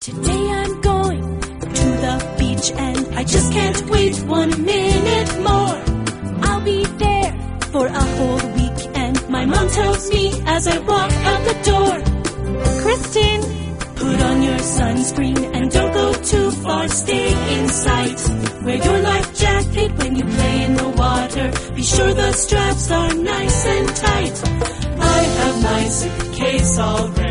Today I'm going to the beach and I just can't wait 1 minute more. I'll be there for a whole week and my mom tells me as I walk out the door, Kristen, put on your sunscreen and don't go too far, stay in sight. Wear your life jacket when you play in the water. Be sure the straps are nice and tight. I have my suitcase all ready.